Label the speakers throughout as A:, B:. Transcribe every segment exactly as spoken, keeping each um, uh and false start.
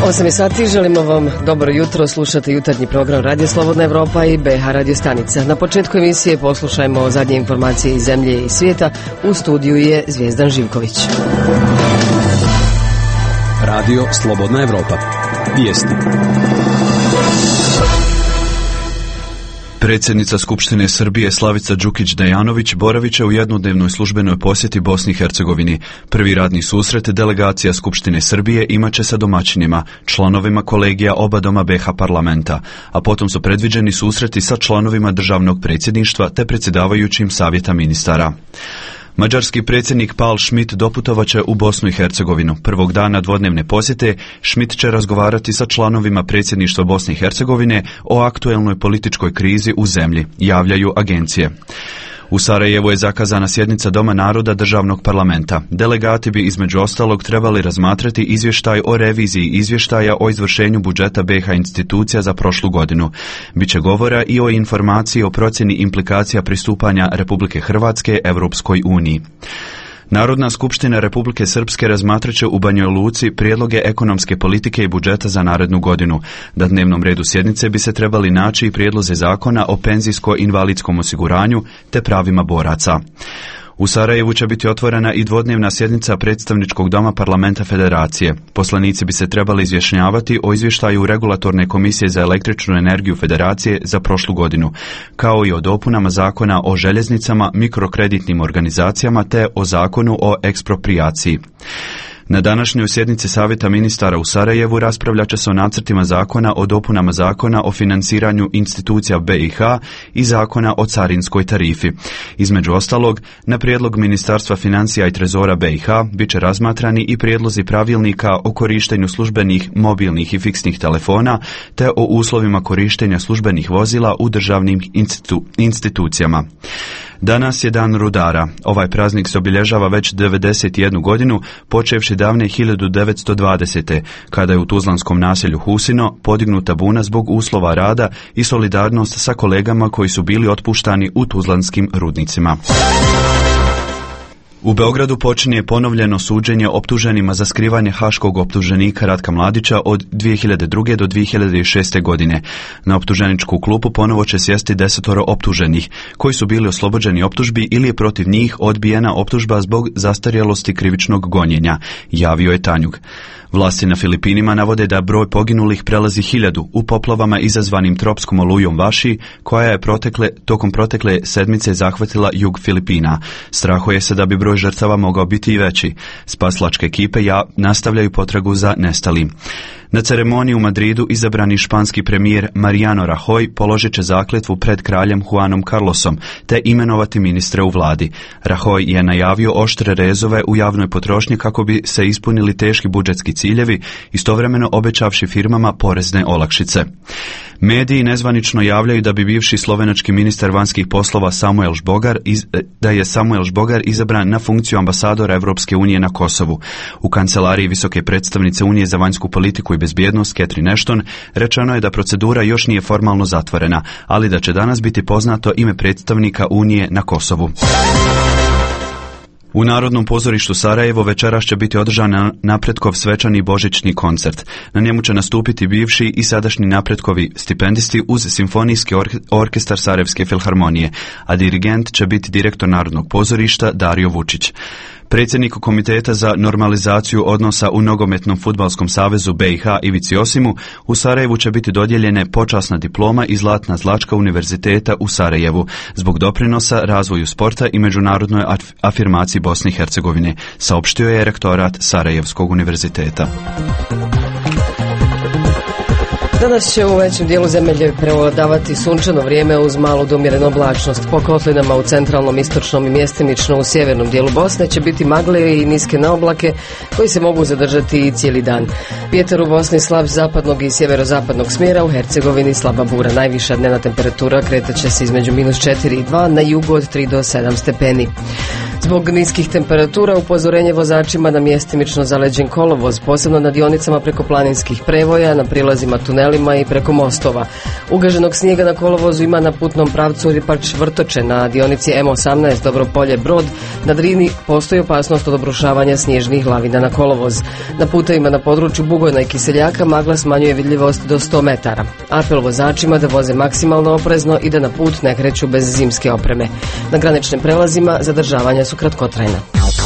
A: osam sati, želimo vam dobro jutro, slušate jutarnji program Radio Slobodna Evropa i B H radio stanica. Na početku emisije poslušajmo zadnje informacije iz zemlje i svijeta. U studiju je Zvijezdan Živković.
B: Radio Slobodna Evropa. Vijesti. Predsjednica Skupštine Srbije Slavica Đukić-Dejanović boravit će u jednodnevnoj službenoj posjeti Bosni i Hercegovini. Prvi radni susret delegacija Skupštine Srbije imat će sa domaćinima, članovima kolegija oba doma B H parlamenta, a potom su predviđeni susreti sa članovima državnog predsjedništva te predsjedavajućim savjeta ministara. Mađarski predsjednik Pál Schmidt doputovaće u Bosnu i Hercegovinu. Prvog dana dvodnevne posjete Schmidt će razgovarati sa članovima predsjedništva Bosne i Hercegovine o aktuelnoj političkoj krizi u zemlji, javljaju agencije. U Sarajevu je zakazana sjednica Doma naroda državnog parlamenta. Delegati bi između ostalog trebali razmatrati izvještaj o reviziji izvještaja o izvršenju budžeta B H institucija za prošlu godinu. Biće govora i o informaciji o procjeni implikacija pristupanja Republike Hrvatske Europskoj uniji. Narodna skupština Republike Srpske razmatrat će u Banjoj Luci prijedloge ekonomske politike i budžeta za narednu godinu. Na dnevnom redu sjednice bi se trebali naći i prijedlozi zakona o penzijsko-invalidskom osiguranju te pravima boraca. U Sarajevu će biti otvorena i dvodnevna sjednica predstavničkog doma parlamenta Federacije. Poslanici bi se trebali izjašnjavati o izvještaju Regulatorne komisije za električnu energiju Federacije za prošlu godinu, kao i o dopunama zakona o željeznicama, mikrokreditnim organizacijama te o zakonu o eksproprijaciji. Na današnjoj sjednici Savjeta ministara u Sarajevu raspravljat će se o nacrtima zakona o dopunama zakona o financiranju institucija B i H i zakona o carinskoj tarifi. Između ostalog, na prijedlog Ministarstva financija i trezora B i H bit će razmatrani i prijedlozi pravilnika o korištenju službenih mobilnih i fiksnih telefona te o uslovima korištenja službenih vozila u državnim institu- institucijama. Danas je dan rudara. Ovaj praznik se obilježava već devedeset jednu godinu, počevši davne hiljadu devetsto dvadesete. kada je u tuzlanskom naselju Husino podignuta buna zbog uslova rada i solidarnost sa kolegama koji su bili otpuštani u tuzlanskim rudnicima. U Beogradu počinje ponovljeno suđenje optuženima za skrivanje haškog optuženika Ratka Mladića od dvije hiljade druge do dvije hiljade šeste. godine. Na optuženičku klupu ponovo će sjesti desetoro optuženih, koji su bili oslobođeni optužbi ili je protiv njih odbijena optužba zbog zastarjelosti krivičnog gonjenja, javio je Tanjug. Vlasti na Filipinima navode da broj poginulih prelazi hiljadu u poplavama izazvanim tropskom olujom Vaši, koja je protekle, tokom protekle sedmice zahvatila jug Filipina. Strahuje se da bi broj žrtava mogao biti i veći. Spasilačke ekipe ja nastavljaju potragu za nestalim. Na ceremoniji u Madridu izabrani španski premijer Mariano Rajoy položit će zakletvu pred kraljem Juanom Carlosom te imenovati ministre u vladi. Rajoy je najavio oštre rezove u javnoj potrošnji kako bi se ispunili teški budžetski ciljevi, istovremeno obećavši firmama porezne olakšice. Mediji nezvanično javljaju da bi bivši slovenački ministar vanjskih poslova Samuel Žbogar iz, da je Samuel Žbogar izabran na funkciju ambasadora Evropske unije na Kosovu. U kancelariji visoke predstavnice Unije za vanjsku politiku i bezbjednost Catherine Ashton rečeno je da procedura još nije formalno zatvorena, ali da će danas biti poznato ime predstavnika Unije na Kosovu. U Narodnom pozorištu Sarajevo večeras će biti održan Napredkov svečani božićni koncert. Na njemu će nastupiti bivši i sadašnji Napredkovi stipendisti uz simfonijski orke- orkestar Sarajevske filharmonije, a dirigent će biti direktor Narodnog pozorišta Dario Vučić. Predsjednik Komiteta za normalizaciju odnosa u Nogometnom fudbalskom savezu B i H Ivici Osimu u Sarajevu će biti dodijeljene počasna diploma i zlatna zlačka Univerziteta u Sarajevu zbog doprinosa razvoju sporta i međunarodnoj af- afirmaciji Bosne i Hercegovine, saopštio je rektorat Sarajevskog univerziteta.
A: Danas će u većem dijelu zemlje prevladavati sunčano vrijeme uz malu do umjerenu oblačnost. Po kotlinama u centralnom, istočnom i mjestimično u sjevernom dijelu Bosne će biti magle i niske naoblake koji se mogu zadržati i cijeli dan. Vjetar u Bosni slab zapadnog i sjeverozapadnog smjera, u Hercegovini slaba bura. Najviša dnevna temperatura kretat će se između minus četiri i dva, na jugu od tri do sedam stepeni. Zbog niskih temperatura upozorenje vozačima na mjestimično zaleđen kolovoz, posebno na dionicama preko planinskih prevoja, na prilazima tunelima i preko mostova. Ugaženog snijega na kolovozu ima na putnom pravcu Ripač-Vrtoče, na dionici M osamnaest Dobropolje-Brod. Na Drini postoji opasnost od obrušavanja snježnih lavina na kolovoz. Na putevima na području Bugojna i Kiseljaka magla smanjuje vidljivost do sto metara. Apel vozačima da voze maksimalno oprezno i da na put ne kreću bez zimske opreme. Na graničnim prelazima zadržavanja su kratkotrajna.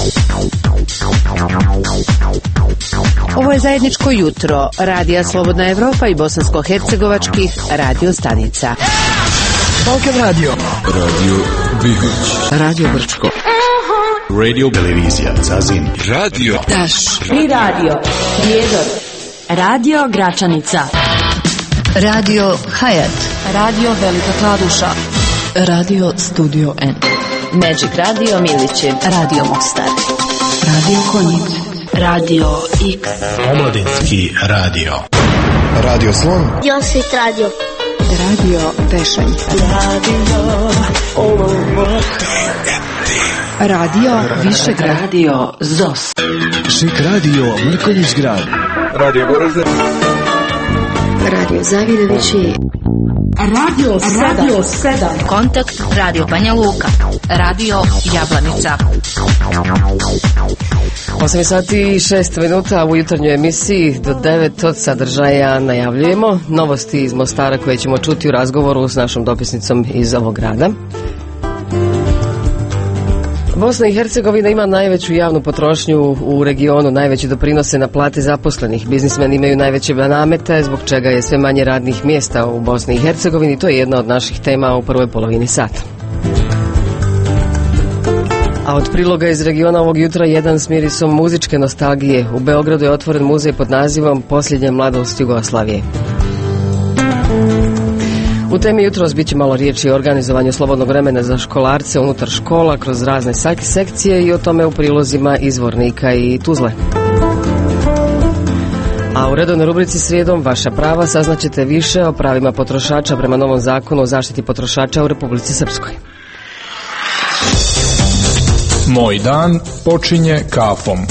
C: Ovo je zajedničko jutro Radija Slobodna Evropa i bosansko-hercegovačkih radio stanica.
D: Balkan Radio, Radio Bihać,
C: Radio Brčko,
D: Radio Televizija Zazin, Radio
C: Taš,
E: Tri radio, Prijedor, Radio Gračanica,
C: Radio Hayat,
E: Radio Velika Kladuša,
C: Radio Studio N,
E: Magic Radio Milići,
C: Radio Mostar, Radio Konjic,
E: Radio X,
D: Omladinski radio, Radio Slon,
F: Josip Radio,
C: Radio Tešanj,
E: Radio Olovo,
C: Radio Višegrad,
E: Radio Zos,
D: Šik radio Mrkonjić grad, Radio Goražde,
C: Radio Zavidovići,
E: Radio Radio sedam,
G: Kontakt Radio Banja Luka, Radio Jablanica.
A: osam sati i šest minuta u jutarnjoj emisiji do devet od sadržaja najavljujemo novosti iz Mostara koje ćemo čuti u razgovoru s našom dopisnicom iz ovog grada. Bosna i Hercegovina ima najveću javnu potrošnju u regionu, najveći doprinose na plate zaposlenih. Biznismeni imaju najveće namete, zbog čega je sve manje radnih mjesta u Bosni i Hercegovini. To je jedna od naših tema u prvoj polovini sata. A od priloga iz regiona ovog jutra jedan s mirisom muzičke nostalgije. U Beogradu je otvoren muzej pod nazivom Posljednja mladost Jugoslavije. U temi jutros bit će malo riječi o organizovanju slobodnog vremena za školarce unutar škola kroz razne sekcije i o tome u prilozima iz Vornika i Tuzle. A u redovnoj rubrici Srijedom vaša prava saznaćete više o pravima potrošača prema novom zakonu o zaštiti potrošača u Republici Srpskoj.
H: Moj dan počinje kafom.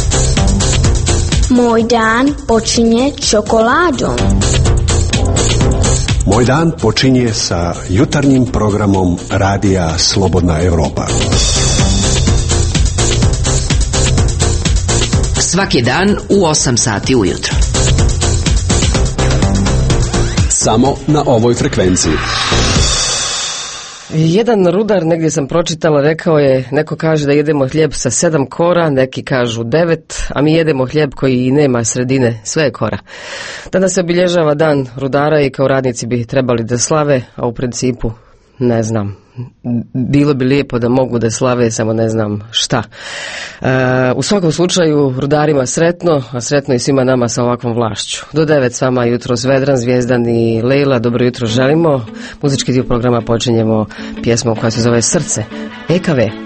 F: Moj dan počinje čokoladom.
I: Moj dan počinje sa jutarnjim programom Radija Slobodna Evropa.
C: svaki dan u osam sati ujutro.
I: Samo na ovoj frekvenciji.
A: Jedan rudar, negdje sam pročitala, rekao je, neko kaže da jedemo hljeb sa sedam kora, neki kažu devet, a mi jedemo hljeb koji nema sredine, sve je kora. Danas se obilježava dan rudara i kao radnici bi trebali da slave, a u principu ne znam. Bilo bi lijepo da mogu da slave, samo ne znam šta. E, u svakom slučaju, rudarima sretno, a sretno i svima nama sa ovakvom vlašću. Do devet s vama jutros Vedran, Zvijezdan i Lejla. Dobro jutro želimo. Muzički dio programa počinjemo pjesmom koja se zove Srce. E K V.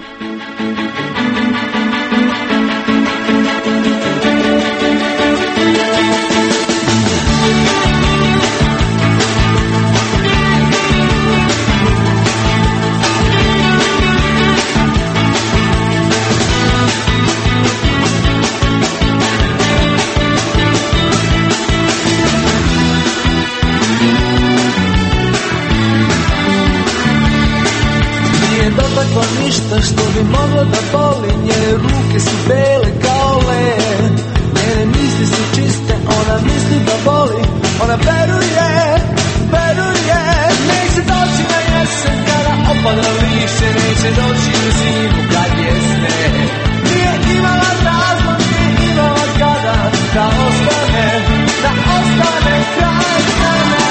J: Što bi moglo da boli, njene ruke su bele kao led, njene misli su čiste, ona misli da boli, ona veruje, veruje. Neće doći na jesen kada opada lišće, neće doći u zimu kad je sneg. Nije imala razlog, nije imala kada da ostane, da ostane kraj mene.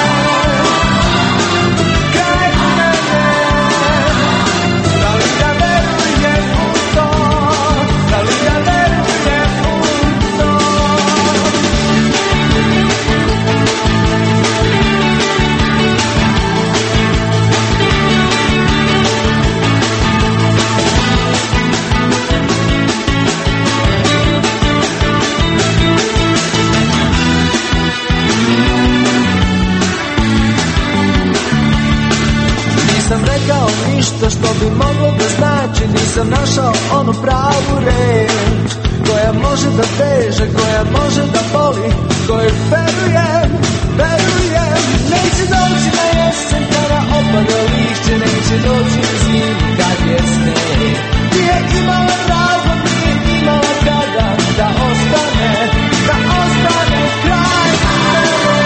J: ide, koja može da veže, koja može da boli, koje verujem, verujem. Neće doći na jesen kada opada lišće, neće doći na zimu kad je sneg. Nije imala razlog, nije imala kada da ostane, da ostane kraj mene,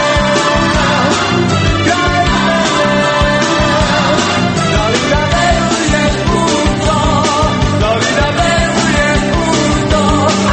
J: kraj mene. Da li da verujem u to, da li da verujem u to.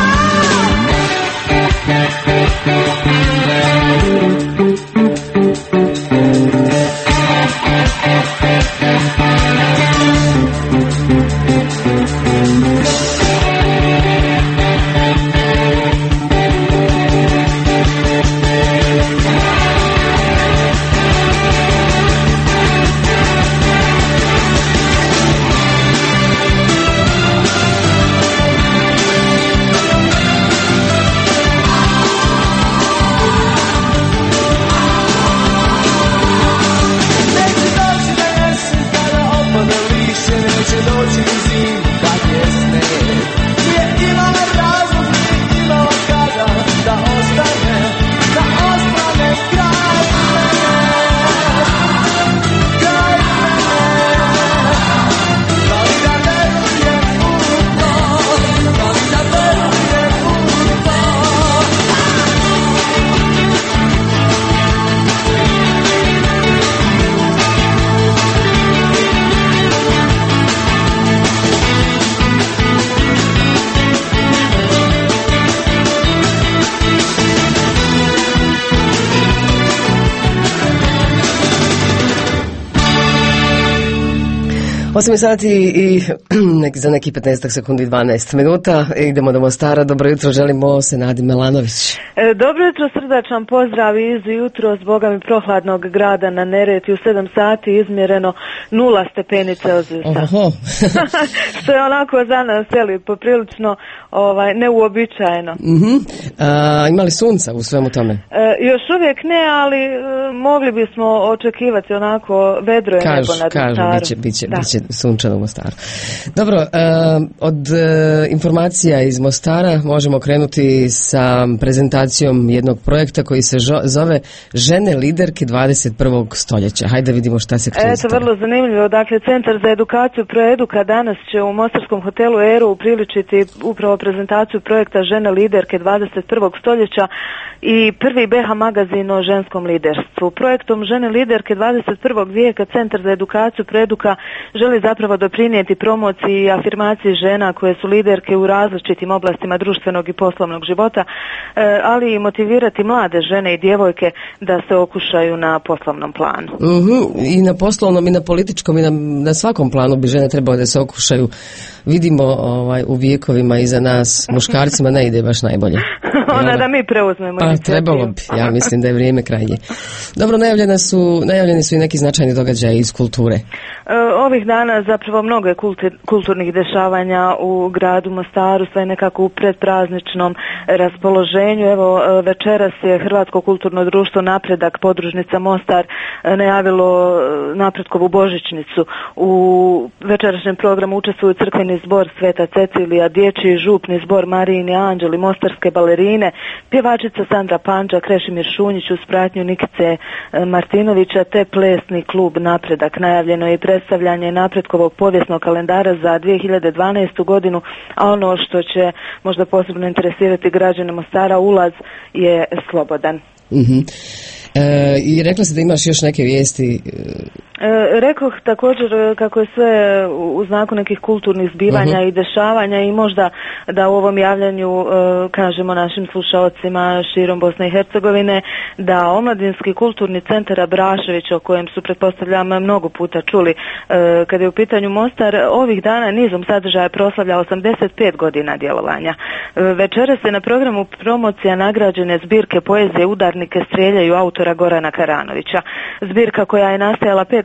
A: osam sati i nek, za neki petnaest sekundi dvanaest minuta. Idemo do Mostara. Dobro jutro, želimo Senadi Melanović.
K: E, dobro jutro, srdačan pozdrav iz jutro s Boga mi prohladnog grada na Neretvi. U sedam sati izmjereno nula stepeni Celzijusa. Što je onako za nas seli poprilično ovaj, neuobičajeno.
A: Uh-huh. A, ima li sunca u svemu tome?
K: E, još uvijek ne, ali e, mogli bismo očekivati onako vedro je nebo nad Mostarom.
A: Kažu, biće, biće, biće sunčano u Mostaru. Dobro, uh, od uh, informacija iz Mostara možemo krenuti sa prezentacijom jednog projekta koji se žo- zove Žene liderke dvadeset prvog stoljeća. Hajde vidimo šta se krizi.
K: Eto, vrlo zanimljivo. Dakle, Centar za edukaciju Proeduka danas će u mostarskom hotelu Eru upriličiti upravo prezentaciju projekta Žene liderke dvadeset prvog stoljeća i prvi B H magazin o ženskom liderstvu. Projektom Žene liderke dvadeset prvog vijeka Centar za edukaciju Proeduka želi zapravo doprinijeti promociji i afirmaciji žena koje su liderke u različitim oblastima društvenog i poslovnog života, ali i motivirati mlade žene i djevojke da se okušaju na poslovnom planu.
A: Uh-huh. I na poslovnom i na političkom i na, na svakom planu bi žene trebalo da se okušaju. Vidimo ovaj, u vijekovima iza nas muškarcima ne ide baš najbolje.
K: Onda da mi preuzmemo.
A: Pa trebalo bi, ja mislim da je vrijeme krajnje. Dobro, najavljene su, najavljeni su i neki značajni događaji iz kulture.
K: Ovih dana zapravo mnogo je kulti, kulturnih dešavanja u gradu Mostaru, sve nekako u predprazničnom raspoloženju. Evo, večeras je Hrvatsko kulturno društvo Napredak, podružnica Mostar, najavilo Napretkovu božićnicu. U večerašnjem programu učestvuju crkveni zbor Sveta Cecilija, dječji župni zbor Marijini Anđeli, mostarske balerine, pjevačica Sandra Panđa, Krešimir Šunjić uz pratnju Nikice Martinovića, te plesni klub Napredak. Najavljeno je i predstavljanje Napretkovog povijesnog kalendara za dvije hiljade dvanaestu godinu, a ono što će možda posebno interesirati građane Mostara, ulaz je slobodan.
A: Uh-huh. E, I rekla si da imaš još neke vijesti.
K: E, rekoh također kako je sve u znaku nekih kulturnih zbivanja uh-huh. i dešavanja i možda da u ovom javljanju e, kažemo našim slušalcima širom Bosne i Hercegovine da Omladinski kulturni centar Abrašević, o kojem su pretpostavljam mnogo puta čuli e, kada je u pitanju Mostar, ovih dana nizom sadržaja proslavlja osamdeset pet godina djelovanja. E, večeras je na programu promocija nagrađene zbirke poezije Udarnike strijeljaju autora Gorana Karanovića. Zbirka koja je nastajala pet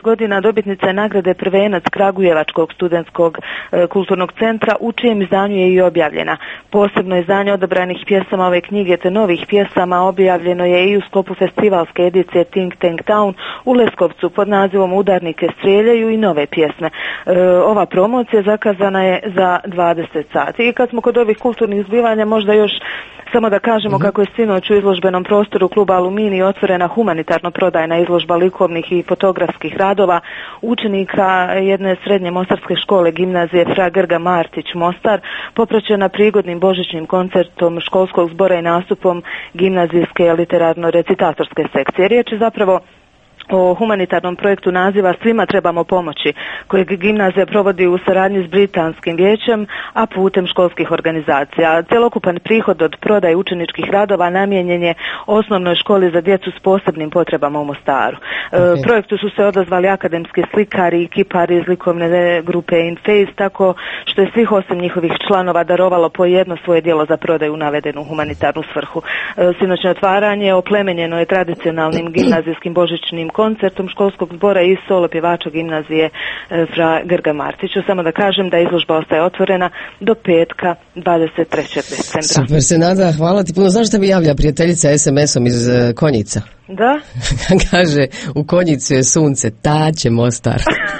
K: godina dobitnica je nagrade Prvenac Kragujevačkog studentskog e, kulturnog centra, u čijem izdanju je i objavljena. Posebno izdanje odabranih pjesama ove knjige te novih pjesama objavljeno je i u sklopu festivalske edicije Think Tank Town u Leskovcu pod nazivom Udarnike strijeljaju i nove pjesme. E, ova promocija zakazana je za dvadeset sati. I kad smo kod ovih kulturnih zbivanja, možda još samo da kažemo kako je sinoć u izložbenom prostoru kluba Aluminij otvorena humanitarno prodajna izložba likovnih i fotografskih radova učenika jedne srednje mostarske škole gimnazije Fra Grga Martić Mostar, popraćena prigodnim božićnim koncertom školskog zbora i nastupom gimnazijske literarno-recitatorske sekcije. Riječ je zapravo o humanitarnom projektu naziva Svima trebamo pomoći, kojeg gimnazija provodi u saradnji s Britanskim vijećem, a putem školskih organizacija. Cjelokupan prihod od prodaje učeničkih radova namijenjen je osnovnoj školi za djecu s posebnim potrebama u Mostaru. Okay. E, projektu su se odazvali akademski slikari i kipari iz likovne grupe In Face, tako što je svih osam njihovih članova darovalo po jedno svoje djelo za prodaju u navedenu humanitarnu svrhu. E, sinoćno otvaranje oplemenjeno je tradicionalnim gimnazijskim božićnim koncertom školskog zbora i solo pjevača gimnazije Fra Grga Martiću. Samo da kažem da izložba ostaje otvorena do petka dvadeset trećeg decembra.
A: Super se nada, hvala ti puno. Znaš da mi javlja prijateljica es em esom iz uh, Konjica?
K: Da?
A: Kaže, u Konjicu je sunce, taće Mostar.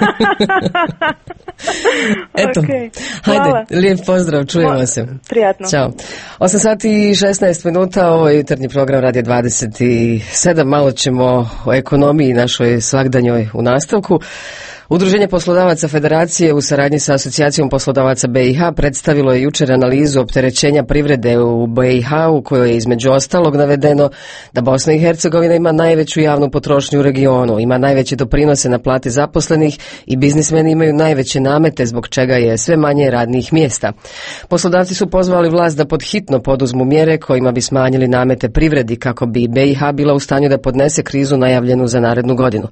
A: Eto,
K: okay.
A: Hajde, lijep pozdrav, čujemo Mo, se.
K: Prijatno.
A: Ćao. osam sati i šesnaest minuta, ovo je jutarnji program Radio dvadeset sedam, malo ćemo o ekonomiji našoj svakdanjoj u nastavku. Udruženje poslodavaca Federacije u saradnji sa Asocijacijom poslodavaca be i ha predstavilo je jučer analizu opterećenja privrede u be i ha u kojoj je između ostalog navedeno da Bosna i Hercegovina ima najveću javnu potrošnju u regionu, ima najveće doprinose na plate zaposlenih i biznismeni imaju najveće namete zbog čega je sve manje radnih mjesta. Poslodavci su pozvali vlast da podhitno poduzmu mjere kojima bi smanjili namete privredi kako bi be i ha bila u stanju da podnese krizu najavljenu za narednu godinu.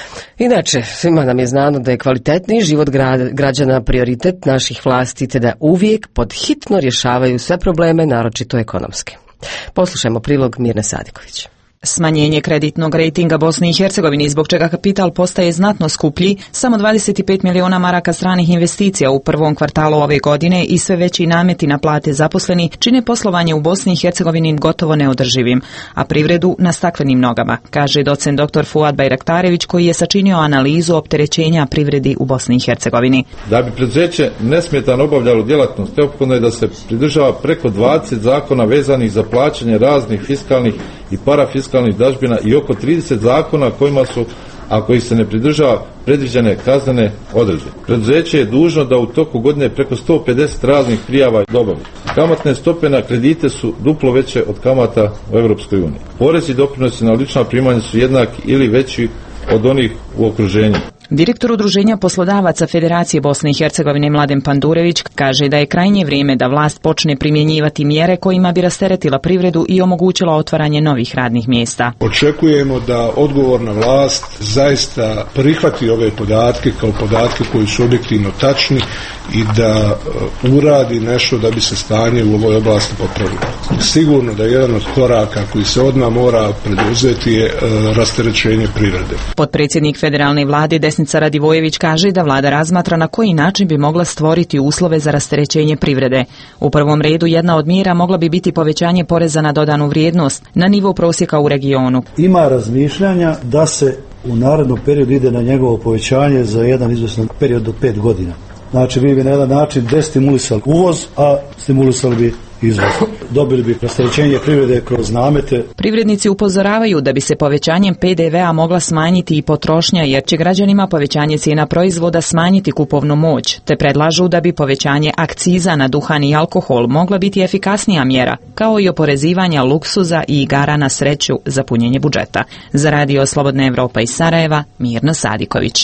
A: Inače, svima nam je znano da je kvalitetniji život građana prioritet naših vlasti te da uvijek podhitno rješavaju sve probleme, naročito ekonomske. Poslušajmo prilog Mirne Sadiković.
L: Smanjenje kreditnog rejtinga Bosne i Hercegovine, zbog čega kapital postaje znatno skuplji, samo dvadeset pet miliona maraka stranih investicija u prvom kvartalu ove godine i sve veći nameti na plate zaposleni čine poslovanje u Bosni i Hercegovini gotovo neodrživim, a privredu na staklenim nogama, kaže docent doktor Fuad Bajraktarević koji je sačinio analizu opterećenja privredi u Bosni i Hercegovini.
M: Da bi preduzeće nesmetano obavljalo djelatnost, neophodno je da se pridržava preko dvadeset zakona vezanih za plaćanje raznih fiskalnih i parafiskalnih dažbina i oko trideset zakona kojima su, ako ih se ne pridržava, predviđene kaznene odredbe. Preduzeće je dužno da u toku godine preko sto pedeset raznih prijava dobavi. Kamatne stope na kredite su duplo veće od kamata u Europskoj uniji. Porezi i doprinosi na lična primanja su jednaki ili veći od onih u okruženju.
L: Direktor Udruženja poslodavaca Federacije Bosne i Hercegovine Mladen Pandurević kaže da je krajnje vrijeme da vlast počne primjenjivati mjere kojima bi rasteretila privredu i omogućila otvaranje novih radnih mjesta.
N: Očekujemo da odgovorna vlast zaista prihvati ove podatke kao podatke koji su objektivno tačni i da uh, uradi nešto da bi se stanje u ovoj oblasti popravilo. Sigurno da jedan od koraka koji se odmah mora preduzeti je uh, rasterećenje privrede.
L: Potpredsjednik federalne vlade Desnica Radivojević kaže da vlada razmatra na koji način bi mogla stvoriti uslove za rasterećenje privrede. U prvom redu jedna od mjera mogla bi biti povećanje poreza na dodanu vrijednost na nivo prosjeka u regionu.
O: Ima razmišljanja da se u narednom periodu ide na njegovo povećanje za jedan izvestan period do pet godina. Znači, vi bi na jedan način destimulisali uvoz, a stimulisali bi izvoz. Dobili bi rasterećenje privrede kroz namete.
L: Privrednici upozoravaju da bi se povećanjem pe de vea mogla smanjiti i potrošnja, jer će građanima povećanje cijena proizvoda smanjiti kupovnu moć, te predlažu da bi povećanje akciza na duhan i alkohol mogla biti efikasnija mjera, kao i oporezivanja luksuza i igara na sreću za punjenje budžeta. Za Radio Slobodna Evropa iz Sarajeva, Mirna Sadiković.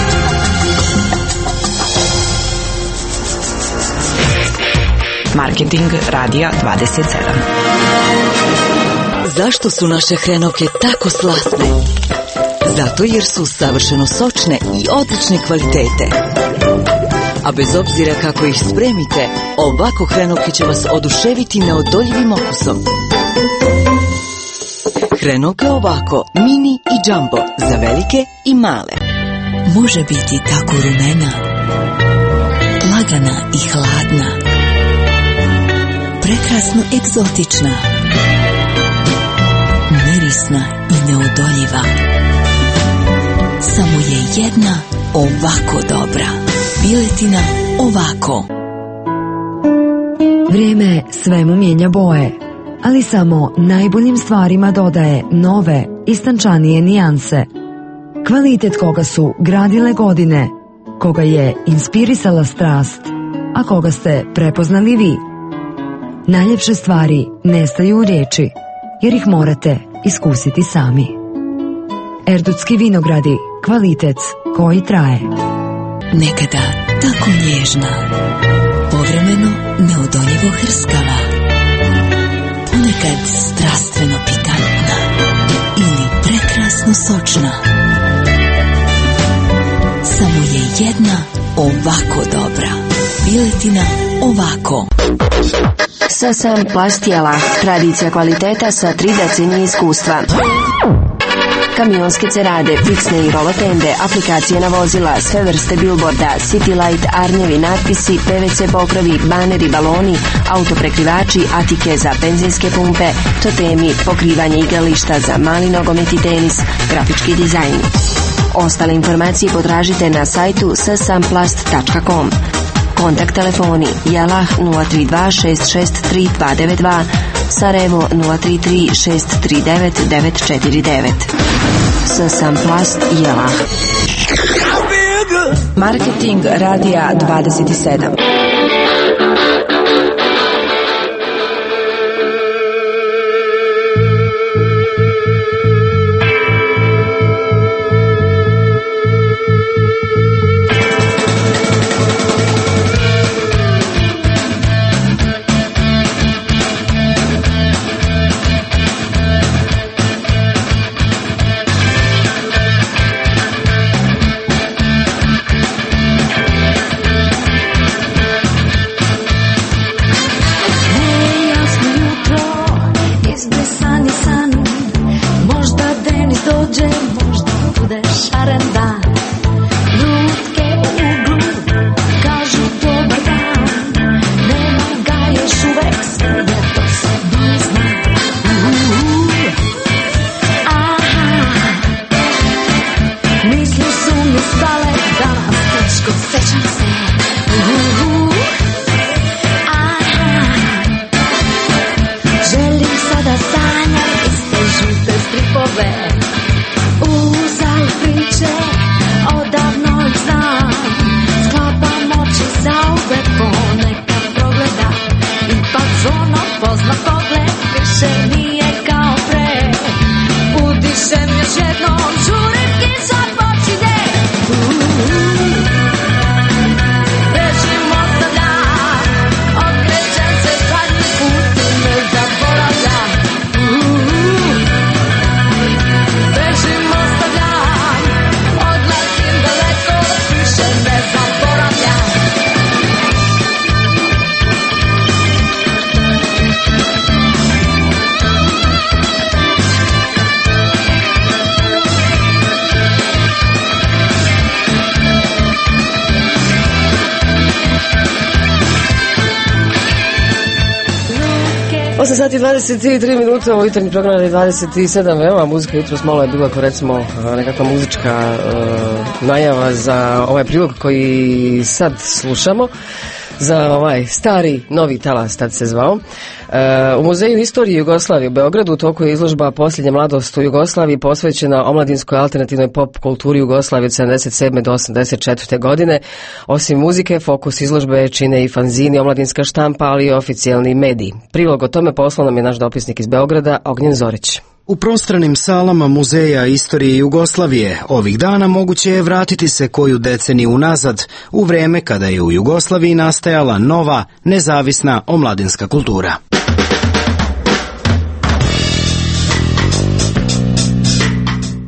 L: Marketing Radija dvadeset sedam.
P: Zašto su naše hrenovke tako slatne? Zato jer su savršeno sočne i odlične kvalitete. A bez obzira kako ih spremite, ovako hrenovke će vas oduševiti neodoljivim okusom. Hrenovke ovako, mini i jumbo, za velike i male. može biti tako rumena, lagana i hladna, prekrasno egzotična, mirisna i neodoljiva. Samo je jedna ovako dobra. Piletina ovako.
Q: Vrijeme svemu mijenja boje, ali samo najboljim stvarima dodaje nove, istančanije nijanse. Kvalitet koga su gradile godine, koga je inspirisala strast, a koga ste prepoznali vi. Najljepše stvari nestaju u riječi, jer ih morate iskusiti sami. Erdutski vinogradi, kvalitet koji traje.
P: Nekada tako nježna, povremeno neodoljivo hrskava, ponekad strastveno pikantna ili prekrasno sočna. Samo je jedna ovako dobra. Piletina ovako.
R: Sasan Plastijela, tradicija kvaliteta sa tri decenije iskustva. Kamionske cerade, fiksne i rolotende, aplikacije na vozila, sve vrste billboarda, city light, arnjevi, natpisi, P V C pokrovi, baneri, baloni, autoprekrivači, atike za benzinske pumpe, totemi, pokrivanje igrališta za mali nogomet i tenis, grafički dizajn. Ostale informacije potražite na sajtu sasanplast tačka com. Kontakt telefoni Jelah nula tri dva šest šest tri dva devet dva, Sarajevo nula tri tri šest tri devet devet četiri devet. Sasanplast Jelah.
C: Marketing radija dvadeset sedam.
A: osam sati dvadeset tri minuta, ovo jutarnji program je dvadeset sedam, veoma muzika, jutros malo je bilo kao recimo nekakva muzička uh, najava za ovaj prilog koji sad slušamo, za ovaj stari novi talas, tad se zvao. Uh, u Muzeju istorije Jugoslavije u Beogradu u toku je izložba Posljednja mladost u Jugoslaviji posvećena omladinskoj alternativnoj pop kulturi Jugoslavije od sedamdeset sedme do osamdeset četvrte godine. Osim muzike, fokus izložbe čine i fanzini, omladinska štampa, ali i oficijalni mediji. Prilog o tome poslao nam je naš dopisnik iz Beograda, Ognjen Zorić.
S: U prostranim salama Muzeja istorije Jugoslavije ovih dana moguće je vratiti se koju deceniju unazad, u vrijeme kada je u Jugoslaviji nastajala nova, nezavisna omladinska kultura.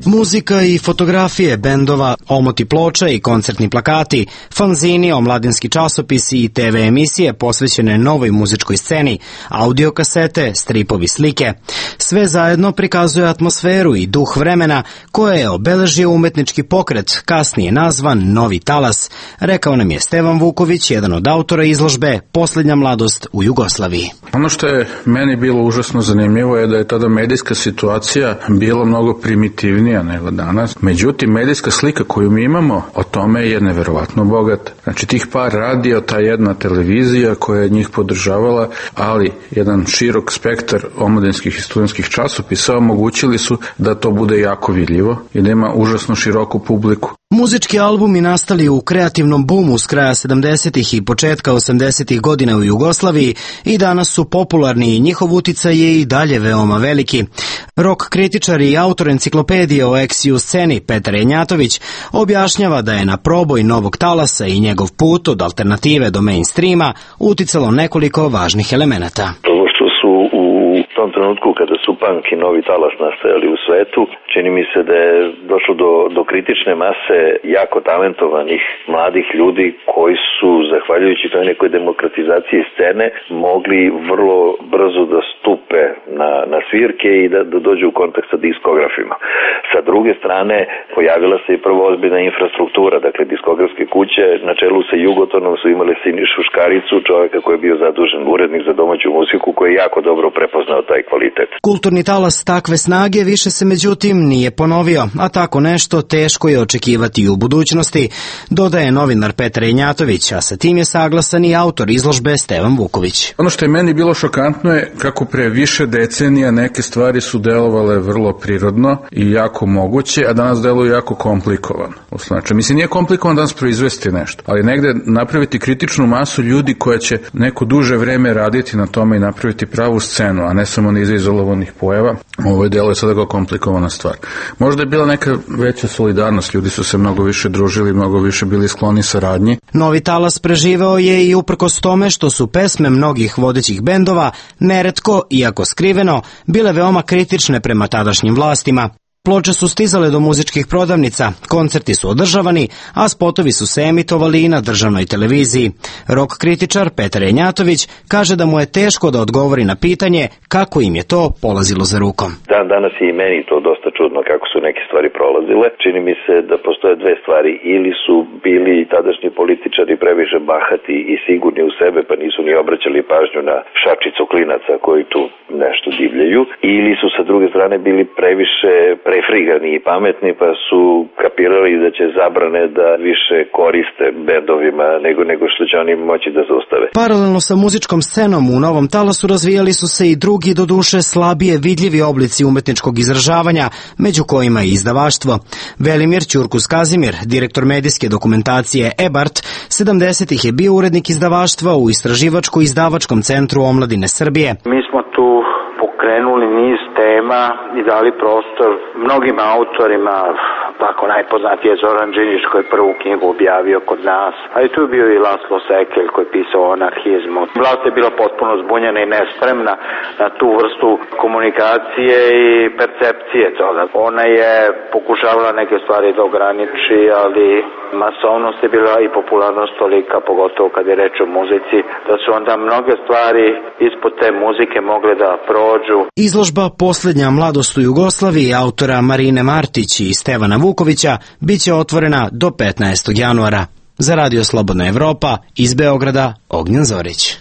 S: Muzika i fotografije bendova, omoti ploča i koncertni plakati, fanzini, omladinski časopisi i te ve emisije posvećene novoj muzičkoj sceni, audio kasete, stripovi, slike. Sve zajedno prikazuje atmosferu i duh vremena koje je obeležio umetnički pokret, kasnije nazvan Novi talas, rekao nam je Stevan Vuković, jedan od autora izložbe Posljednja mladost u Jugoslaviji.
T: Ono što je meni bilo užasno zanimljivo je da je tada medijska situacija bila mnogo primitivnija nego danas. Međutim, medijska slika koju mi imamo o tome je neverovatno bogata. Znači, tih par radio, ta jedna televizija koja je njih podržavala, ali jedan širok spektar omladinskih i studentskih časopisa omogućili su da to bude jako vidljivo i da ima užasno široku publiku.
S: Muzički albumi nastali u kreativnom bumu s kraja sedamdesetih i početka osamdesetih godina u Jugoslaviji i danas su popularni i njihov uticaj je i dalje veoma veliki. Rock kritičar i autor enciklopedije o eksiju sceni Petar Janjatović objašnjava da je na proboj Novog talasa i njegov put od alternative do mainstreama uticalo nekoliko važnih elemenata.
U: Ovo što su u tom trenutku kada su punk i Novi talas nastajali u svetu, čini mi se da je došlo do, do kritične mase jako talentovanih mladih ljudi koji su, zahvaljujući toj nekoj demokratizaciji scene, mogli vrlo brzo da stupe na, na svirke i da, da dođu u kontakt sa diskografima. Sa druge strane, pojavila se i prvo ozbiljna infrastruktura, dakle diskografske kuće na čelu sa Jugotonom su imali Sinišu Škaricu, čovjeka koji je bio zadužen urednik za domaću muziku, koji je jako dobro prepoznao taj kvalitet.
S: Kulturni talas takve snage više se međutim nije ponovio, a tako nešto teško je očekivati i u budućnosti, dodaje novinar Petar Janjatović, a sa tim je saglasan i autor izložbe Stevan Vuković.
T: Ono što je meni bilo šokantno je kako pre više decenija neke stvari su delovale vrlo prirodno i jako moguće, a danas deluju jako komplikovano. Znači, mislim, nije komplikovan danas proizvesti nešto, ali negde napraviti kritičnu masu ljudi koja će neko duže vreme raditi na tome i napraviti pravu scenu, a ne samo niz izolovanih pojava. Ovo je delo je sada kao komplikovana stvar. Možda je bila neka veća solidarnost, ljudi su se mnogo više družili, mnogo više bili skloni saradnji.
S: Novi talas preživeo je i uprkos tome što su pesme mnogih vodećih bendova neretko, iako skriveno, bile veoma kritične prema tadašnjim vlastima. Ploče su stizale do muzičkih prodavnica, koncerti su održavani, a spotovi su se emitovali i na državnoj televiziji. Rock kritičar Petar Janjatović kaže da mu je teško da odgovori na pitanje kako im je to polazilo za rukom.
U: Dan danas je i meni to dosta čudno kako su neke stvari prolazile. Čini mi se da postoje dve stvari. Ili su bili tadašnji političari previše bahati i sigurni u sebe, pa nisu ni obraćali pažnju na šačicu klinaca koji tu nešto divljaju. Ili su sa druge strane bili previše prefrigani i pametni, pa su kapirali da će zabrane da više koriste bendovima nego, nego što će oni moći da zaustave.
S: Paralelno sa muzičkom scenom u Novom talasu razvijali su se i drugi, do duše slabije vidljivi oblici umetničkog izražavanja, među kojima i izdavaštvo. Velimir Ćurkus Kazimir, direktor medijske dokumentacije E-Bart, sedamdesetih je bio urednik izdavaštva u Istraživačko-izdavačkom centru omladine Srbije.
V: Mi smo tu pokrenuli niz tema i dali prostor mnogim autorima, tako najpoznatiji je Zoran Đinđić koji je prvu knjigu objavio kod nas, ali tu je bio i Laslo Sekelj koji je pisao o anarhizmu. Vlast je bila potpuno zbunjena i nespremna na tu vrstu komunikacije i percepcije toga. Ona je pokušavala neke stvari da ograniči, ali masovnost je bila i popularnost tolika, pogotovo kad je reč o muzici, da su onda mnoge stvari ispod te muzike mogle da prođu.
S: Izložba Posljednja mladost u Jugoslaviji autora Marine Martić i Stevana Vukovića biće otvorena do petnaestog januara. Za Radio Slobodna Evropa iz Beograda, Ognjen Zorić.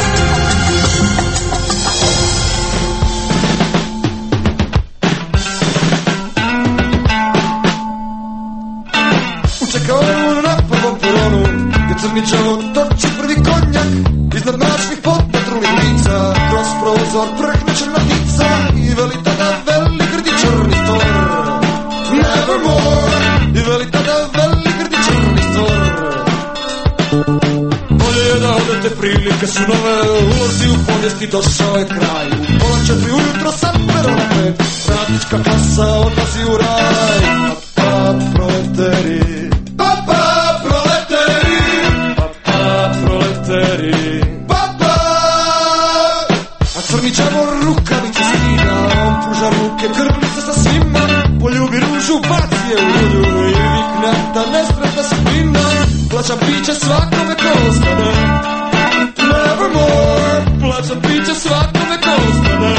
J: Čekao na prvom peronu, gdje crničavo toči prvi konjak, iznad noćnih podpatrulnih lica, kroz prozor prhne črnatica i veli tada veli grdi črni stor. Nevermore, i veli tada veli grdi črni stor. Bolje je da odete, prilike su nove, ulozi u povijesti, došao je kraj. Pola četiri ujutro sam peron pet, radnička klasa odlazi u raj. Pa proleteri, papa proleteri, papa proleteri, papa. A crni čavor rukavice skida, on pruža ruke, grli se sa svima, poljubi poljubi ružu, baci je u vodu i vikne da nesretna sudbina plaća piće svakome ko ostane. Nevermore, plaća piće svakome ko ostane.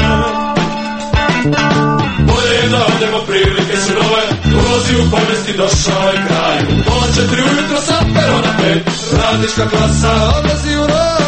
J: Bolje je da odemo, prilike su nove, ulazi u povijesti, došao je kraj. Pola četiri ujutro sa perona pet, radnička klasa odlazi u raj.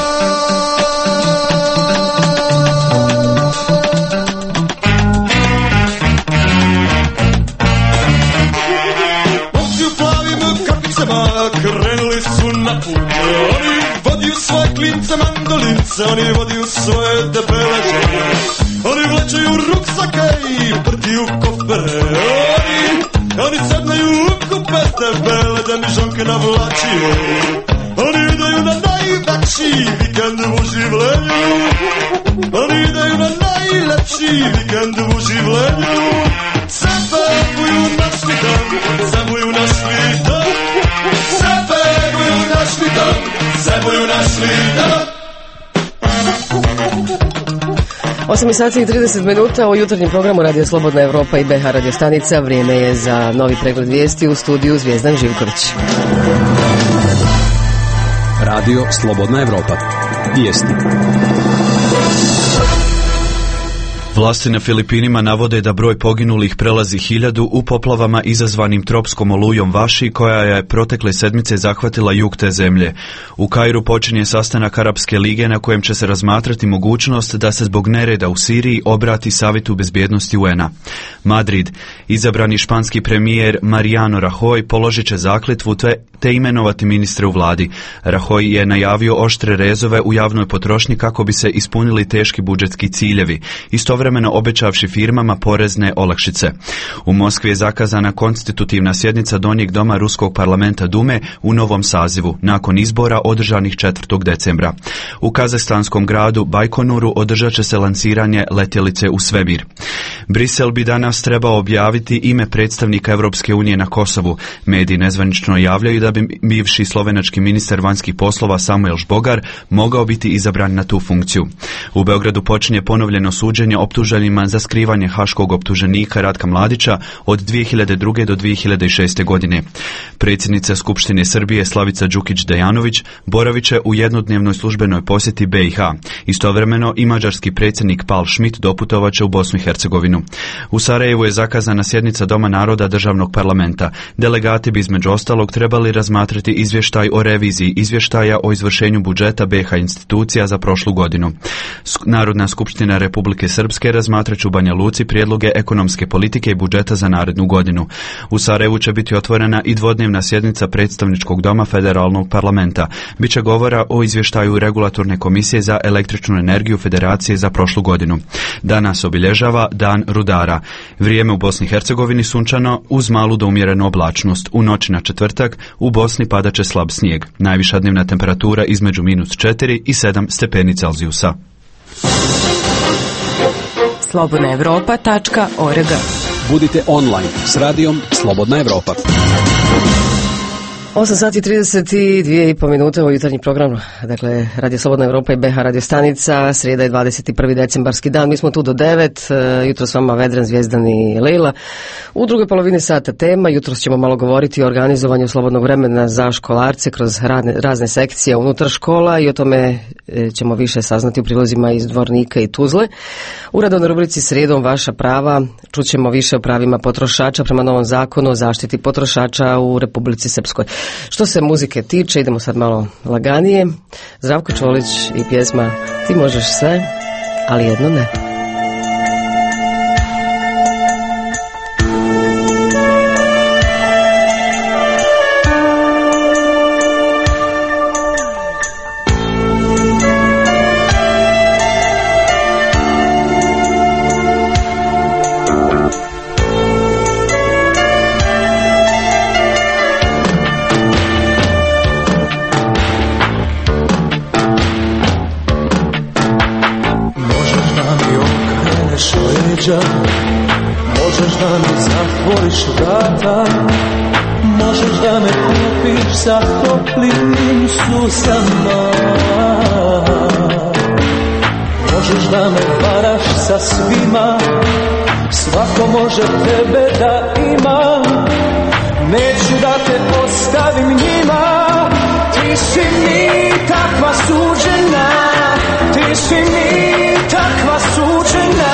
J: Momci u plavim kapicama krenuli su na put. Oni vodiju svoje klince mandolince, oni vodiju svoje debele žene. Oni vlečaju ruksake i uprtiju kofere. Oni, oni sednaju u kupe debele da mi žonke navlačiju. Oni idaju na najveći vikend u življenju. Oni idaju na najlepši vikend u življenju. Zabeguju našli dan, zabuju našli dan. Zabeguju našli dan, zabuju našli dan.
A: osam sati i trideset minuta u jutarnjem programu Radio Slobodna Evropa i B H radio stanica. Vrijeme je za novi pregled vijesti u studiju Zvijezdan Živković.
I: Radio Slobodna Evropa. Vijesti.
B: Vlasti na Filipinima navode da broj poginulih prelazi hiljadu u poplavama izazvanim tropskom olujom Vaši, koja je protekle sedmice zahvatila jug te zemlje. U Kairu počinje sastanak Arapske lige na kojem će se razmatrati mogućnost da se zbog nereda u Siriji obrati Savjetu bezbjednosti U N-a. Madrid. Izabrani španski premijer Mariano Rajoy položit će zakletvu te, te imenovati ministre u vladi. Rajoy je najavio oštre rezove u javnoj potrošnji kako bi se ispunili teški budžetski ciljevi. Isto vremeno obećavši firmama porezne olakšice. U Moskvi je zakazana konstitutivna sjednica Donjeg doma Ruskog parlamenta Dume u novom sazivu, nakon izbora održanih četvrtog decembra. U kazahstanskom gradu Bajkonuru održat će se lansiranje letjelice u svemir. Brisel bi danas trebao objaviti ime predstavnika Europske unije na Kosovu. Mediji nezvanično javljaju da bi bivši slovenački ministar vanjskih poslova Samuel Žbogar mogao biti izabran na tu funkciju. U Beogradu počinje ponovljeno suđenje optuženima za skrivanje haškog optuženika Ratka Mladića od dvije hiljade druge do dvije hiljade šeste. godine. Predsjednica Skupštine Srbije Slavica Đukić-Dejanović boravit će u jednodnevnoj službenoj posjeti B i H. Istovremeno i mađarski predsjednik Pal Schmidt doputovat će u Bosnu i Hercegovinu. U Sarajevu je zakazana sjednica Doma naroda državnog parlamenta. Delegati bi između ostalog trebali razmatrati izvještaj o reviziji izvještaja o izvršenju budžeta B i H institucija za prošlu godinu. Narodna skupština Republike Srpske razmatrat će u Banja Luci prijedloge ekonomske politike i budžeta za narednu godinu. U Sarajevu će biti otvorena i dvodnevna sjednica predstavničkog doma federalnog parlamenta. Biće govora o izvještaju regulatorne komisije za električnu energiju Federacije za prošlu godinu. Danas obilježava Dan rudara. Vrijeme u Bosni i Hercegovini sunčano uz malu do umjerenu oblačnost. U noći na četvrtak u Bosni padat će slab snijeg. Najviša dnevna temperatura između minus četiri i sedam stepeni Celzijusa.
C: slobodna evropa tačka org.
I: Budite online s radijom Slobodna Evropa.
A: osam sati i trideset dvije i pol minute u jutarnji program, dakle Radio Slobodna Evropa i B H radio stanica, srijeda je dvadeset prvi decembarski dan, mi smo tu do devet, jutro s vama Vedran, Zvijezdan i Lejla. U drugoj polovini sata tema, jutro ćemo malo govoriti o organizovanju slobodnog vremena za školarce kroz razne, razne sekcije unutar škola i o tome ćemo više saznati u prilozima iz Dvornika i Tuzle. U radovnoj rubrici Srijedom vaša prava čućemo više o pravima potrošača prema novom zakonu o zaštiti potrošača u Republici Srpskoj. Što se muzike tiče, idemo sad malo laganije. Zdravko Čolić i pjesma Ti možeš sve, ali jedno ne.
J: Možeš da mi zatvoriš vrata, možeš da me kupiš sa toplim susama, možeš da me varaš sa svima, svako može tebe da ima, neću da te ostavim njima. Ti si mi takva suđena, ti si mi takva suđena.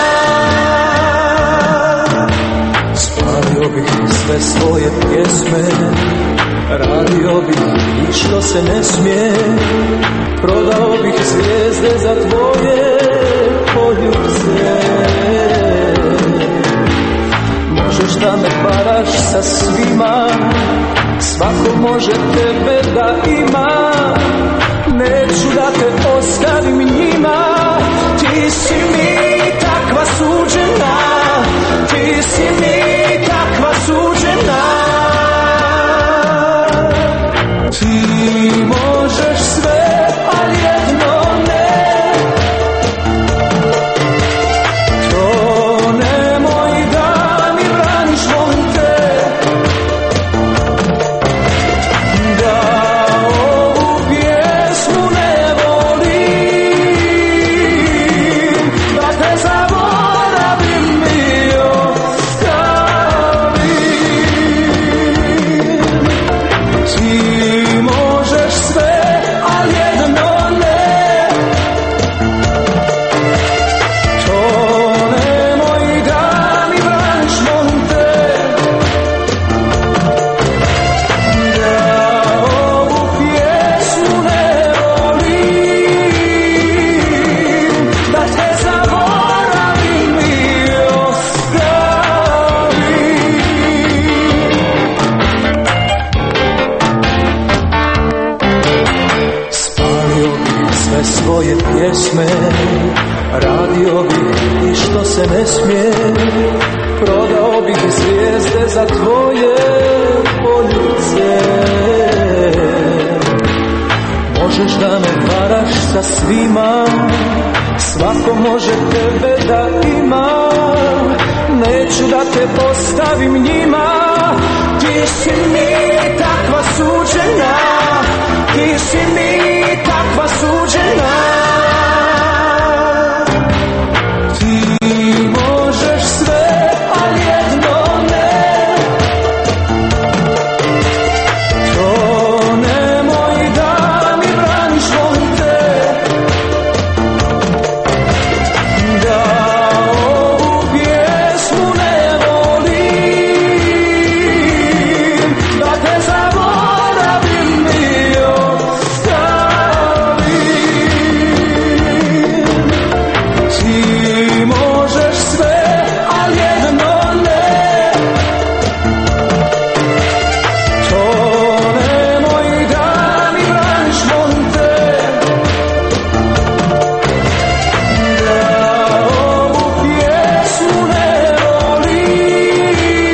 J: Spalio bih sve svoje pjesme, radio bih i što se ne smije, prodao bih zvijezde za tvoje poljubce. Možeš da me varaš sa svima, svako može tebe da ima, neću da te ostavim njima. Ti si mi takva suđena, ti si mi takva suđena. Ti možeš sve, ali jedno ne, to nemoj da mi braniš, molim te, da ovu pjesmu ne volim, da te zaboravim i ostavim. Ti možeš sve, ali jedno ne, to nemoj da mi braniš, molim te, da ovu pjesmu ne volim, da te zaboravim i ostavim. Spalio bih sve svoje pjesme, radio bih i što se ne smije, prodao bih zvijezde za tvoje poljubce. Možeš da me varaš sa svima, svako može tebe da ima, neću da te ostavim njima. Ti si mi takva suđena, ti si mi takva suđena. Ti možeš sve, ali jedno ne, to nemoj da mi braniš, molim te, da ovu pjesmu ne volim, da te zaboravim i ostavim. Ti možeš sve, ali jedno ne, to nemoj da mi braniš, molim te, da ovu pjesmu ne volim,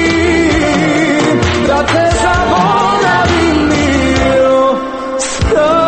J: da te zaboravim i ostavim.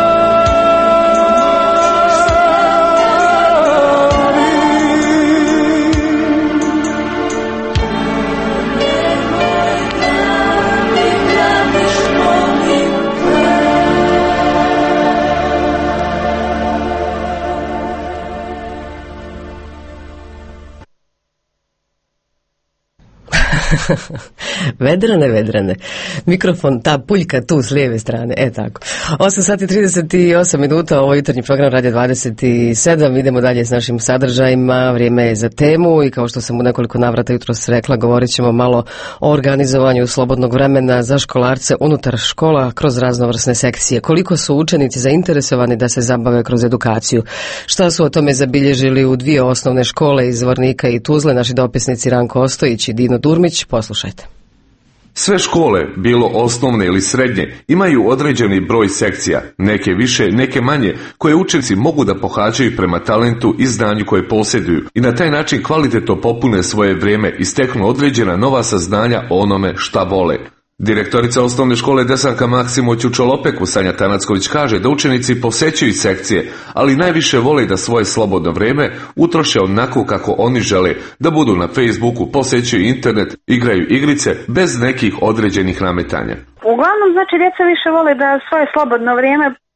A: Vedrane, vedrane. Mikrofon, ta puljka tu s lijeve strane, e tako. osam sati trideset osam minuta, ovo jutarnji program Radio dvadeset sedam, idemo dalje s našim sadržajima, vrijeme je za temu i kao što sam u nekoliko navrata jutros rekla, govorit ćemo malo o organizovanju slobodnog vremena za školarce unutar škola kroz raznovrsne sekcije. Koliko su učenici zainteresovani da se zabave kroz edukaciju? Šta su o tome zabilježili u dvije osnovne škole iz Zvornika i Tuzle, naši dopisnici Ranko Ostojić i Dino Durmić? Poslušajte.
D: Sve škole, bilo osnovne ili srednje, imaju određeni broj sekcija, neke više, neke manje, koje učenici mogu da pohađaju prema talentu i znanju koje posjeduju i na taj način kvalitetno popune svoje vrijeme i steknu određena nova saznanja o onome šta vole. Direktorica osnovne škole Desanka Maksimović u Čolopeku, Sanja Tanacković, kaže da učenici posećuju sekcije, ali najviše vole da svoje slobodno vrijeme utroše onako kako oni žele, da budu na Facebooku, posećuju internet, igraju igrice bez nekih određenih nametanja.
E: Uglavnom, znači, djeca više vole da svoje slobodno vrijeme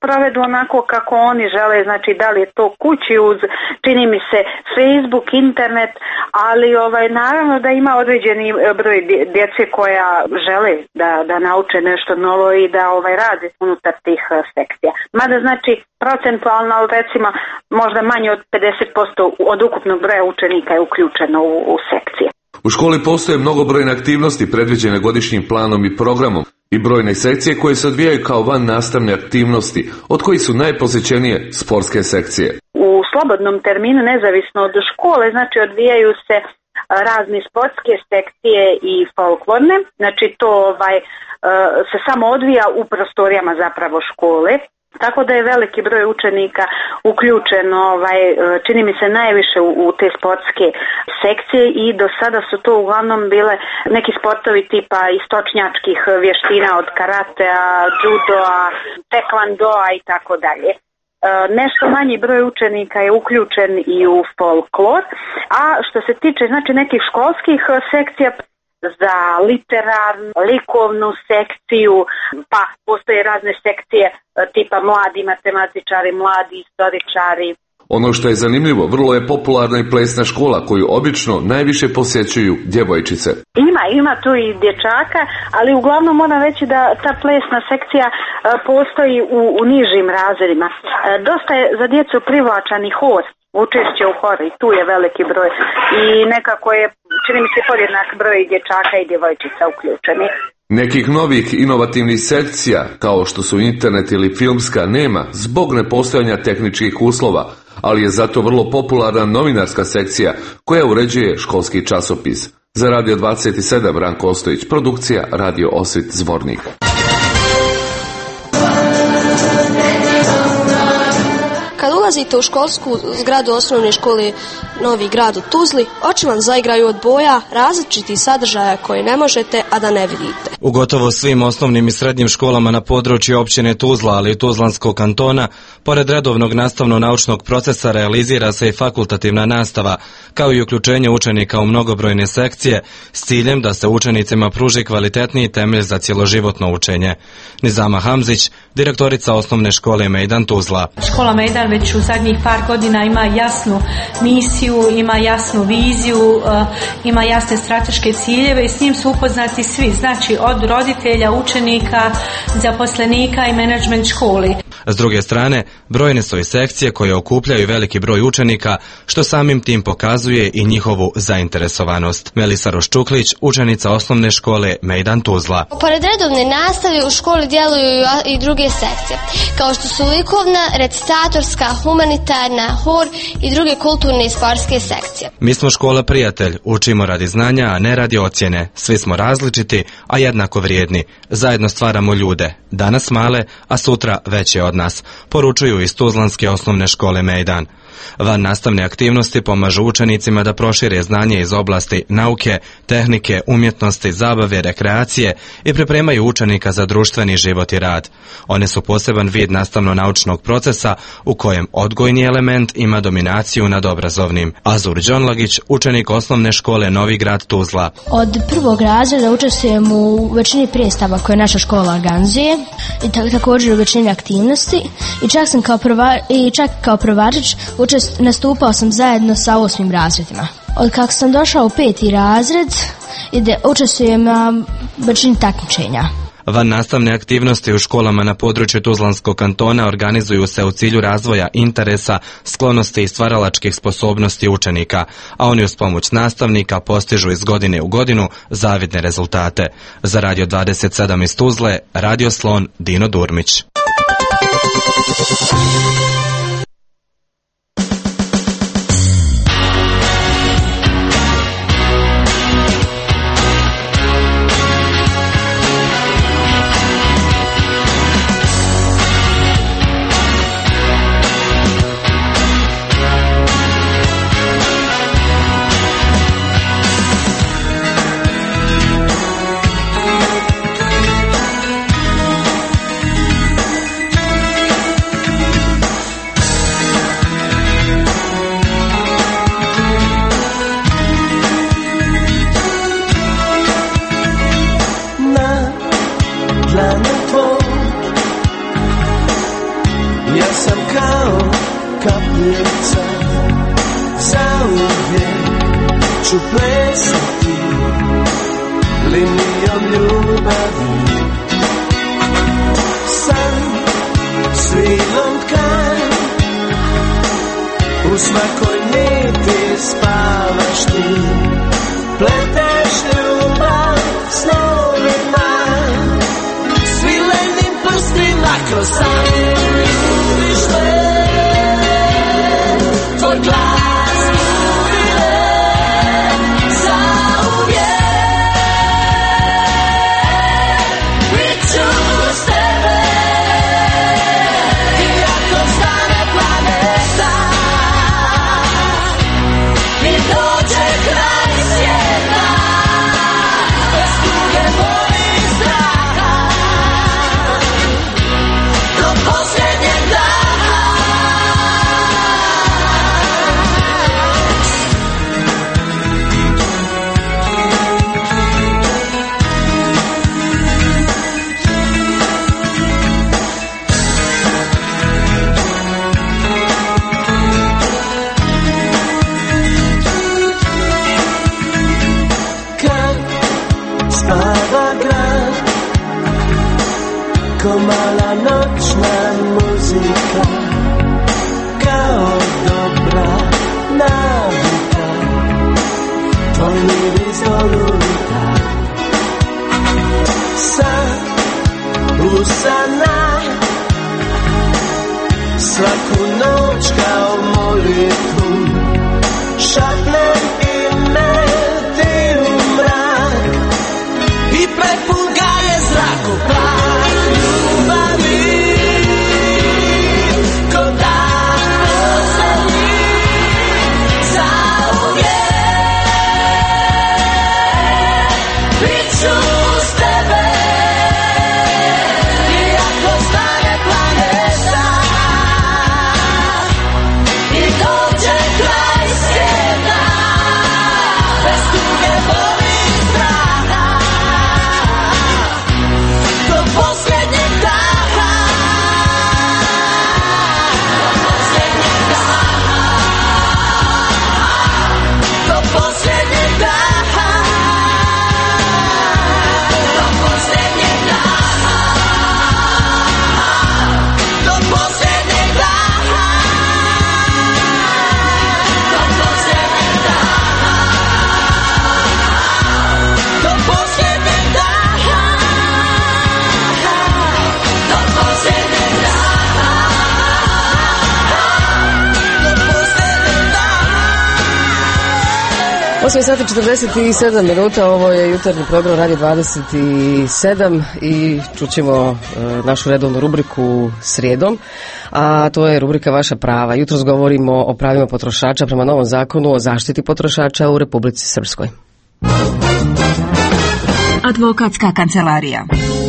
E: sprovedu onako kako oni žele, znači da li je to kući uz, čini mi se, Facebook, internet, ali ovaj, naravno da ima određeni broj djece koja žele da, da nauče nešto novo i da ovaj, rade unutar tih sekcija. Mada znači procentualno, recimo, možda manje od pedeset posto od ukupnog broja učenika je uključeno u, u sekcije.
D: U školi postoje mnogobrojne aktivnosti predviđene godišnjim planom i programom i brojne sekcije koje se odvijaju kao van nastavne aktivnosti, od kojih su najposjećenije sportske sekcije.
E: U slobodnom terminu, nezavisno od škole, znači odvijaju se razne sportske sekcije i folklorne, znači to ovaj, se samo odvija u prostorijama zapravo škole. Tako da je veliki broj učenika uključen, ovaj, čini mi se najviše u, u te sportske sekcije i do sada su to uglavnom bile neki sportovi tipa istočnjačkih vještina od karatea, judoa, tekvandoa i tako dalje. Nešto manji broj učenika je uključen i u folklor, a što se tiče znači nekih školskih sekcija, za literarnu, likovnu sekciju, pa postoje razne sekcije tipa mladi matematičari, mladi istoričari.
D: Ono što je zanimljivo, vrlo je popularna i plesna škola koju obično najviše posjećuju djevojčice.
E: Ima, ima tu i dječaka, ali uglavnom moram reći da ta plesna sekcija postoji u, u nižim razredima. Dosta je za djecu privlačan i hor, učešće u horu i tu je veliki broj i nekako je, čini mi se, podjednak broj dječaka i djevojčica uključeni.
D: Nekih novih inovativnih sekcija, kao što su internet ili filmska, nema zbog nepostojanja tehničkih uslova, ali je zato vrlo popularna novinarska sekcija koja uređuje školski časopis. Za Radio dvadeset sedam Ranko Ostojić, produkcija Radio Osvit Zvornik.
G: Kad ulazite u školsku zgradu osnovne škole Novi Grad u Tuzli, oči vam zaigraju od boja različitih sadržaja koje ne možete, a da ne vidite.
W: U gotovo svim osnovnim i srednjim školama na području općine Tuzla, ali i Tuzlanskog kantona, pored redovnog nastavno-naučnog procesa realizira se i fakultativna nastava, kao i uključenje učenika u mnogobrojne sekcije, s ciljem da se učenicima pruži kvalitetniji temelj za cjeloživotno učenje. Nizama Hamzić, direktorica osnovne škole Mejdan Tuzla.
X: Škola Mejdan već u zadnjih par godina ima jasnu misiju, ima jasnu viziju, ima jasne strateške ciljeve i s njim su upoznati svi, znači od roditelja, učenika, zaposlenika i menadžment školi.
W: S druge strane, brojne su i sekcije koje okupljaju veliki broj učenika, što samim tim pokazuje i njihovu zainteresovanost. Melisa Roščuklić, učenica osnovne škole Mejdan Tuzla.
G: Pored redovne nastave u školi djeluju i druge sekcije, kao što su likovna, recitatorska, humanitarna, hor i druge kulturne i sportske sekcije.
W: Mi smo škola prijatelj, učimo radi znanja, a ne radi ocjene. Svi smo različiti, a jednako vrijedni. Zajedno stvaramo ljude, danas male, a sutra veće od nas, poručuju iz Tuzlanske osnovne škole Mejdan. Van nastavne aktivnosti pomažu učenicima da prošire znanje iz oblasti nauke, tehnike, umjetnosti, zabave, rekreacije i pripremaju učenika za društveni život i rad. One su poseban vid nastavno-naučnog procesa u kojem odgojni element ima dominaciju nad obrazovnim. Azur Đonlagić, učenik osnovne škole Novi Grad Tuzla.
Y: Od prvog razreda učestvujem u većini predstava koje naša škola organizuje i tak, također u većini aktivnosti i čak sam kao prva, i čak kao prvačić učest, nastupao sam zajedno sa osmim razredima. Od kako sam došao u peti razred, ide, učestvujem na većini takmičenja.
W: Van nastavne aktivnosti u školama na području Tuzlanskog kantona organizuju se u cilju razvoja interesa, sklonosti i stvaralačkih sposobnosti učenika, a oni uz pomoć nastavnika postižu iz godine u godinu zavidne rezultate. Za Radio dvadeset sedam iz Tuzle, Radio Slon, Dino Durmić.
J: ću plesati linijom ljubavi. San svilom tkan, u svakoj niti spavaš ti. Pleteš ljubav snovima, svilenim prstima kroz san. Ljubiš me, tvoj glas uvijek, zauvijek. Bit ću s tebe, iako stane planeta i dođe kraj svijeta, bez tuge, boli i straha, do posljednjeg daha. Kad spava grad, ko mala noćna muzika, kao dobra navika, tvoj miris dolulita. San usana, svaku noć kao molitvu, šapnem ime ti u mrak i prepun ga je zrakoplak ljubavi. Ko dan posljednji, zauvijek. Bit ću s tebe, iako stane planeta i dođe kraj svijeta, bez tuge, boli i straha, do posljednjeg daha. Do posljednjeg daha, do posljednjeg daha, do posljednjeg daha, do posljednjeg daha, do posljednjeg daha, do posljednjeg daha, do posljednjeg daha.
A: osam sati četrdeset sedam minuta, ovo je jutarnji program Radio dvadeset sedam i čućemo e, našu redovnu rubriku srijedom, a to je rubrika Vaša prava. Jutros govorimo o pravima potrošača prema novom zakonu o zaštiti potrošača u Republici Srpskoj.
C: Advokatska kancelarija.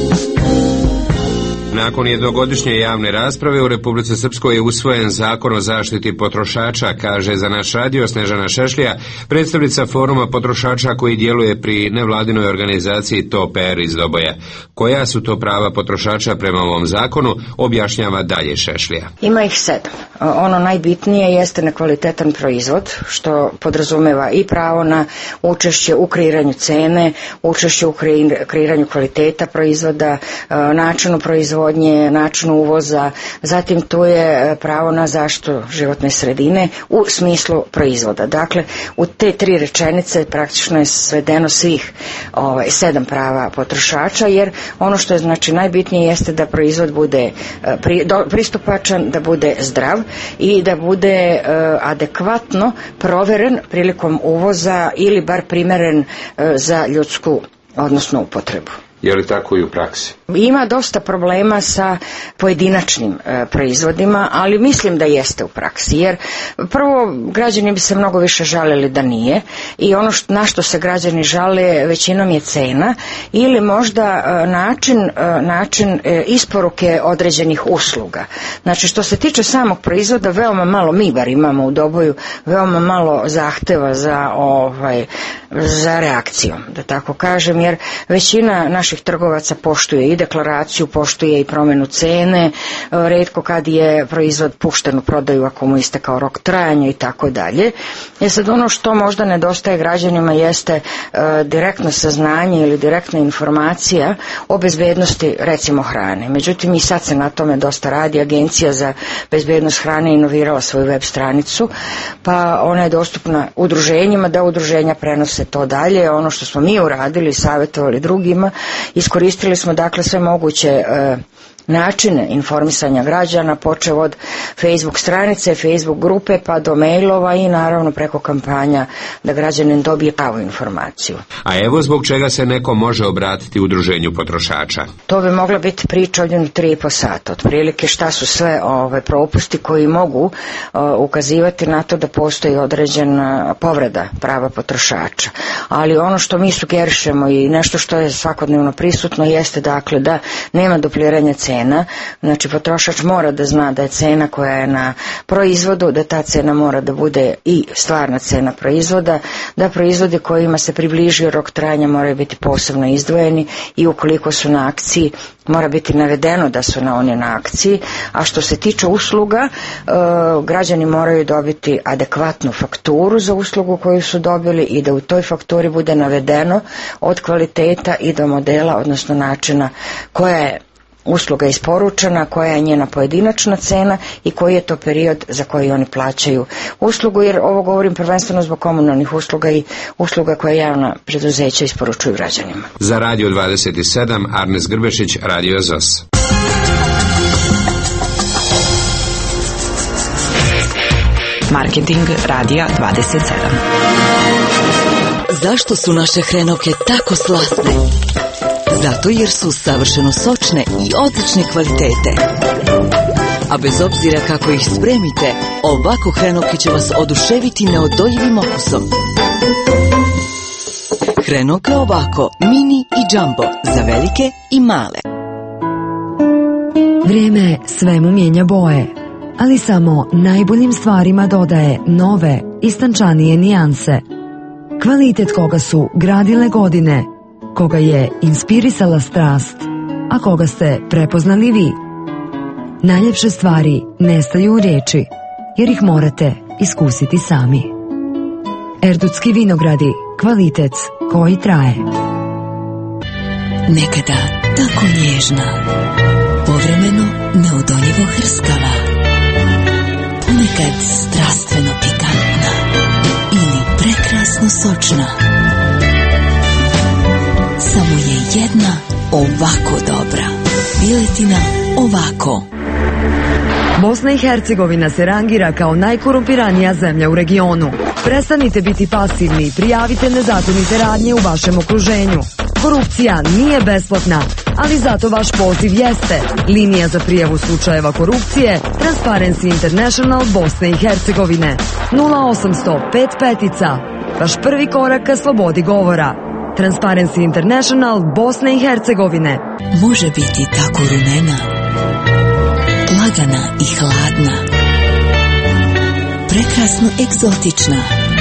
F: Nakon jednogodišnje javne rasprave u Republici Srpskoj je usvojen zakon o zaštiti potrošača, kaže za naš radio Snežana Šešlija, predstavnica foruma potrošača koji djeluje pri nevladinoj organizaciji T O P R iz Doboja. Koja su to prava potrošača prema ovom zakonu, objašnjava dalje Šešlija.
H: Ima ih sedam. Ono najbitnije jeste na kvalitetan proizvod, što podrazumeva i pravo na učešće u kreiranju cene, učešće u kreiranju kvaliteta proizvoda, načinu proizvodnje, načinu uvoza, zatim tu je pravo na zaštitu životne sredine u smislu proizvoda. Dakle, u te tri rečenice praktično je svedeno svih ovaj, sedam prava potrošača, jer ono što je znači najbitnije jeste da proizvod bude pri, do, pristupačan, da bude zdrav i da bude uh, adekvatno proveren prilikom uvoza ili bar primeren uh, za ljudsku, odnosno upotrebu.
F: Je li tako i u praksi?
H: Ima dosta problema sa pojedinačnim e, proizvodima, ali mislim da jeste u praksi, jer prvo građani bi se mnogo više žalili da nije i ono što, na što se građani žale većinom je cena ili možda e, način, e, način e, isporuke određenih usluga. Znači što se tiče samog proizvoda, veoma malo, mi bar imamo u Doboju, veoma malo zahteva za, ovaj, za reakcijom, da tako kažem, jer većina naših trgovaca poštuje i i deklaraciju, poštuje i promjenu cene, retko kad je proizvod pušten u prodaju ako mu istekao rok trajanja i tako dalje. E sad ono što možda nedostaje građanima jeste e, direktno saznanje ili direktna informacija o bezbednosti recimo hrane. Međutim i sad se na tome dosta radi. Agencija za bezbednost hrane inovirala svoju web stranicu, pa ona je dostupna udruženjima da udruženja prenose to dalje. Ono što smo mi uradili, savjetovali drugima, iskoristili smo dakle sve moguće e, načine informisanja građana, počev od Facebook stranice, Facebook grupe pa do mailova i naravno preko kampanja da građanin dobije pravu informaciju.
F: A evo zbog čega se neko može obratiti udruženju potrošača.
H: To bi mogla biti priča od jedno tri i po sata. Otprilike šta su sve ove propusti koji mogu o, ukazivati na to da postoji određena povreda prava potrošača. Ali ono što mi sugerišemo i nešto što je svakodnevno prisutno jeste dakle da nema dupliranja cena. Znači potrošač mora da zna da je cena koja je na proizvodu, da ta cena mora da bude i stvarna cena proizvoda, da proizvodi kojima se približio rok trajanja moraju biti posebno izdvojeni i ukoliko su na akciji mora biti navedeno da su na one na akciji, a što se tiče usluga, e, građani moraju dobiti adekvatnu fakturu za uslugu koju su dobili i da u toj fakturi bude navedeno od kvaliteta i do modela, odnosno načina koja je usluga isporučena, koja je njena pojedinačna cena i koji je to period za koji oni plaćaju uslugu, jer ovo govorim prvenstveno zbog komunalnih usluga i usluga koje javna preduzeća isporučuju građanima.
F: Za Radio dvadeset sedam, Arnes Grbešić, Radio Z O S.
P: Marketing Radija dvadeset sedam. Zašto su naše hrenovke tako slasne? Zato jer su savršeno sočne i odlične kvalitete. A bez obzira kako ih spremite, ovako hrenovke će vas oduševiti neodoljivim okusom. Hrenovke ovako, mini i džambo, za velike i male.
Q: Vrijeme svemu mijenja boje, ali samo najboljim stvarima dodaje nove, istančanije nijanse. Kvalitet koga su gradile godine, koga je inspirisala strast, a koga ste prepoznali vi. Najljepše stvari nestaju u riječi, jer ih morate iskusiti sami. Erdutski vinogradi, kvalitet koji traje.
P: Nekada tako nježna, povremeno neodoljivo hrskava, ponekad strastveno pikantna ili prekrasno sočna. Samo je jedna ovako dobra. Piletina ovako.
Q: Bosna i Hercegovina se rangira kao najkorumpiranija zemlja u regionu. Prestanite biti pasivni i prijavite nezakonite radnje u vašem okruženju. Korupcija nije besplatna, ali zato vaš poziv jeste. Linija za prijavu slučajeva korupcije Transparency International Bosne i Hercegovine. nula osamsto pet petica. Vaš prvi korak ka slobodi govora. Transparency International Bosne i Hercegovine.
P: Može biti tako rumena, lagana i hladna, prekrasno egzotična,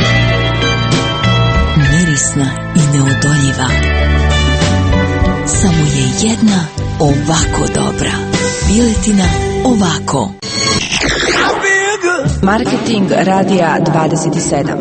P: mirisna i neodoljiva. Samo je jedna ovako dobra. Piletina ovako. Marketing Radija dvadeset sedam.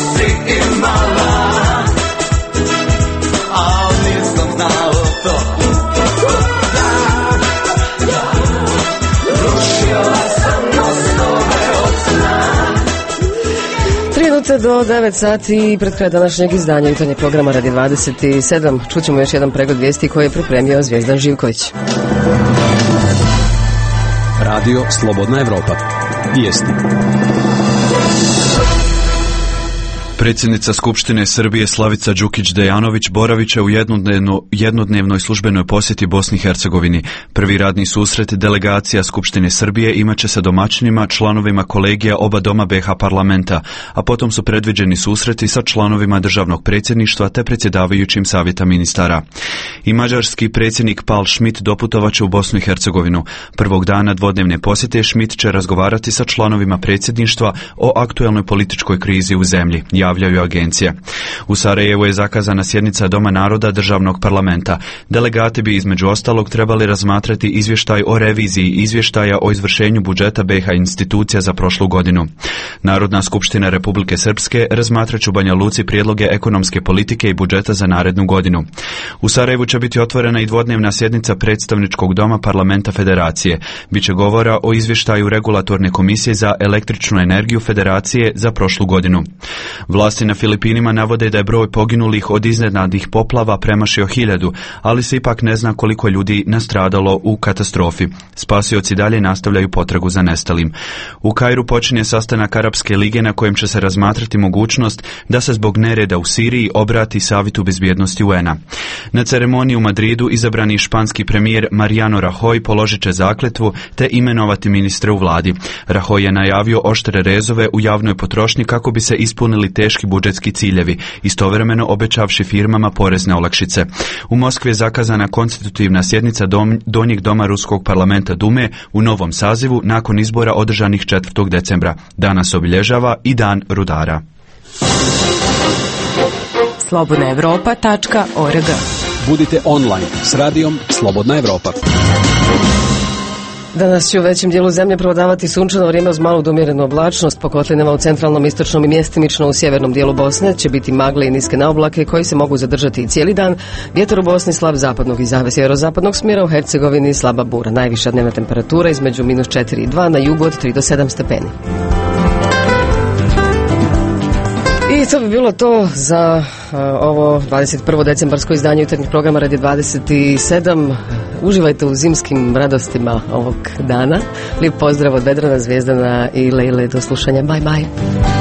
J: si imala, a nisam znao to. Rušio sam mostove od sna.
A: Tri minute do devet sati pred kraj današnjeg izdanja jutarnjeg programa Radi dvadeset sedam. Čućemo još jedan pregled vijesti koji je pripremio Zvijezdan Živković.
I: Radio Slobodna Evropa. Vijesti.
B: Predsjednica Skupštine Srbije Slavica Đukić-Dejanović boravit će u jednodnevno, jednodnevnoj službenoj posjeti Bosni i Hercegovini. Prvi radni susret delegacija Skupštine Srbije imat će sa domaćinima, članovima kolegija oba doma be ha parlamenta, a potom su predviđeni susreti sa članovima državnog predsjedništva te predsjedavajućim savjeta ministara. I mađarski predsjednik Pal Schmidt doputovat će u Bosnu i Hercegovinu. Prvog dana dvodnevne posjete Schmidt će razgovarati sa članovima predsjedništva o aktuelnoj političkoj krizi u zemlji, javljaju agencije. U Sarajevu je zakazana sjednica Doma naroda državnog parlamenta. Delegati bi između ostalog trebali razmatrati izvještaj o reviziji izvještaja o izvršenju budžeta be ha institucija za prošlu godinu. Narodna skupština Republike Srpske razmatraće u Banja Luci prijedloge ekonomske politike i budžeta za narednu godinu. U Sarajevu će biti otvorena i dvodnevna sjednica predstavničkog doma parlamenta Federacije. Biće govora o izvještaju regulatorne komisije za električnu energiju Federacije za prošlu godinu. Vlasti na Filipinima navode da je broj poginulih od iznenadnih poplava premašio hiljadu, ali se ipak ne zna koliko ljudi nastradalo u katastrofi. Spasioci dalje nastavljaju potragu za nestalim. U Kairu počinje sastanak Arapske lige na kojem će se razmatrati mogućnost da se zbog nereda u Siriji obrati Savetu bezbjednosti u en a. Na ceremoniji u Madridu izabrani španski premijer Mariano Rajoy položit će zakletvu te imenovati ministre u vladi. Rajoy je najavio oštre rezove u javnoj potrošnji kako bi se ispunili teški budžetski ciljevi, istovremeno obećavši firmama porezne olakšice. U Moskvi je zakazana konstitutivna sjednica dom, donjeg doma Ruskog parlamenta Dume u novom sazivu nakon izbora održanih četvrtog decembra. Danas obilježava i Dan rudara.
K: slobodna evropa tačka org.
I: Budite online s radijom Slobodna Evropa.
A: Danas će u većem dijelu zemlje provladavati sunčano vrijeme uz malu do umjerenu oblačnost. Po kotlinama u centralnom, istočnom i mjestimično u sjevernom dijelu Bosne će biti magle i niske naoblake koji se mogu zadržati i cijeli dan. Vjetar u Bosni slab zapadnog i sjeverozapadnog smjera, u Hercegovini slaba bura. Najviša dnevna temperatura između minus četiri i dva, na jugu od tri do sedam stepeni. I to bi bilo to za uh, ovo dvadeset prvo decembarsko izdanje jutarnjeg programa Radi dvadeset sedam. Uživajte u zimskim radostima ovog dana. Lijep pozdrav od Vedrana, Zvijezdana i Lejle. Do slušanja. Bye bye.